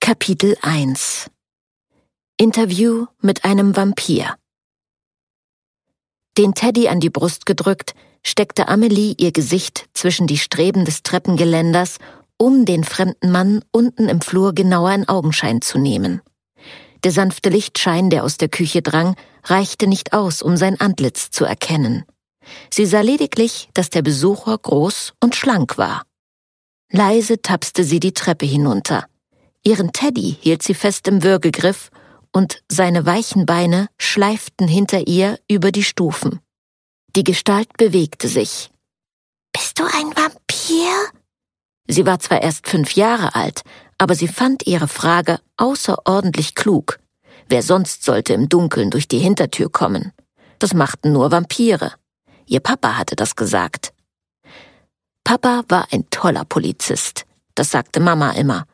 Kapitel 1 Interview mit einem Vampir. Den Teddy an die Brust gedrückt, steckte Amelie ihr Gesicht zwischen die Streben des Treppengeländers, um den fremden Mann unten im Flur genauer in Augenschein zu nehmen. Der sanfte Lichtschein, der aus der Küche drang, reichte nicht aus, um sein Antlitz zu erkennen. Sie sah lediglich, dass der Besucher groß und schlank war. Leise tapste sie die Treppe hinunter. Ihren Teddy hielt sie fest im Würgegriff und seine weichen Beine schleiften hinter ihr über die Stufen. Die Gestalt bewegte sich. »Bist du ein Vampir?« Sie war zwar erst 5 Jahre alt, aber sie fand ihre Frage außerordentlich klug. Wer sonst sollte im Dunkeln durch die Hintertür kommen? Das machten nur Vampire. Ihr Papa hatte das gesagt. Papa war ein toller Polizist, das sagte Mama immer.